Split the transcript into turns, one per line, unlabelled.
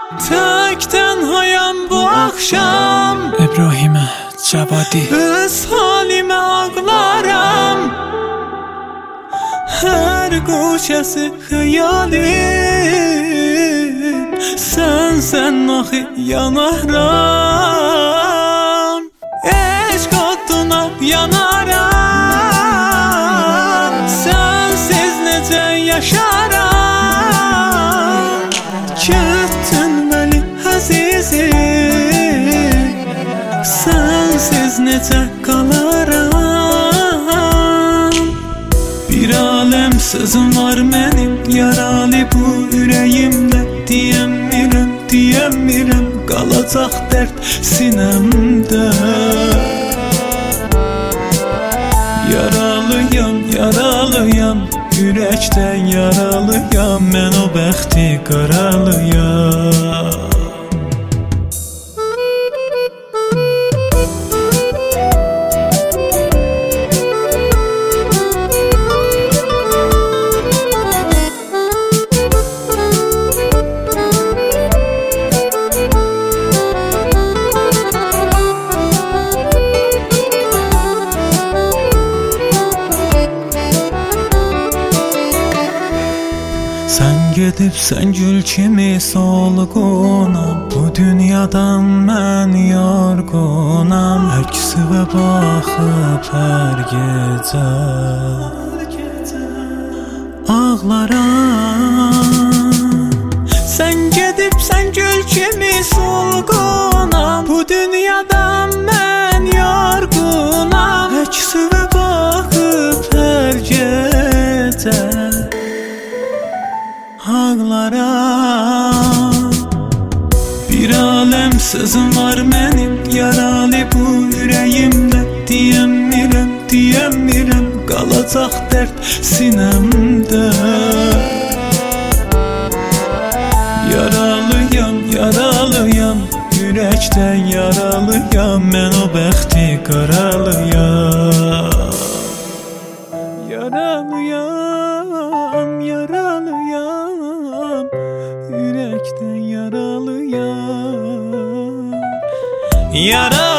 Tək tənhayam bu axşam.
İbrahimə Cavadi.
Öz halimə ağlaram. Hər qoçəsi xəyalim. Sən axı yanaram. Eşq oduna yanaram. Sənsiz necə yaşaram. Getdin məni əzizim. Sənsiz necə qalaram. Bir aləm sözüm var mənim, yaralı bu ürəyimdə. Deyəmirəm, qalacaq dərd sinəmdə. Yaralıyam, ürəkdən yaralıyam. Mən o bəxti qaralıyam. Sən gedibsən gül kimi solğunam. Bu dünyadan mən yorğunam. Əksivə baxıb hər gecə ağlaram. Sən gedibsən gül kimi solğunam. Bu dünyadan mən yorğunam. Əksivə baxıb hər gecə ağlaram. Bir aləm sözüm var mənim, yaralı bu ürəyimdə. Deyəmirəm, qalacaq dərd sinəmdə. Yaralıyam, ürəkdən yaralıyam. Mən o bəxti qaralıyam. Yaralıyam, ürəkdən yaralıyam.